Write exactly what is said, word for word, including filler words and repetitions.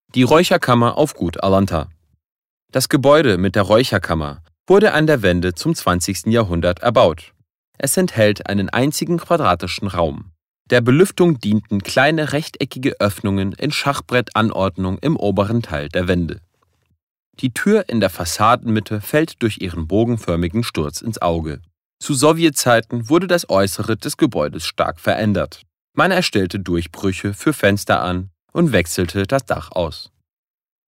Die Räucherkammer auf Gut Arlanta. Das Gebäude mit der Räucherkammer wurde an der Wende zum zwanzigsten Jahrhundert erbaut. Es enthält einen einzigen quadratischen Raum. Der Belüftung dienten kleine rechteckige Öffnungen in Schachbrettanordnung im oberen Teil der Wände. Die Tür in der Fassadenmitte fällt durch ihren bogenförmigen Sturz ins Auge. Zu Sowjetzeiten wurde das Äußere des Gebäudes stark verändert. Man erstellte Durchbrüche für Fenster an und wechselte das Dach aus.